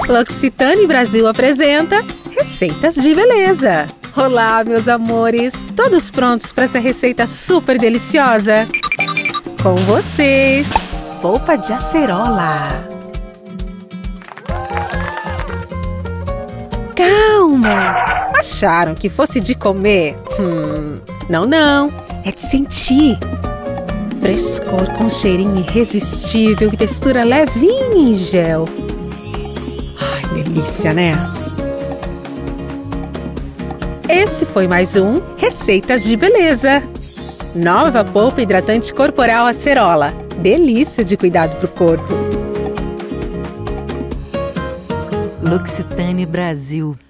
L'Occitane Brasil apresenta Receitas de Beleza. Olá, meus amores! Todos prontos para essa receita super deliciosa? Com vocês, polpa de acerola. Calma! Acharam que fosse de comer? Não, é de sentir. Frescor com cheirinho irresistível e textura levinha em gel. Ai, delícia, né? Esse foi mais um Receitas de Beleza. Nova polpa hidratante corporal acerola. Delícia de cuidado pro corpo. L'Occitane Brasil.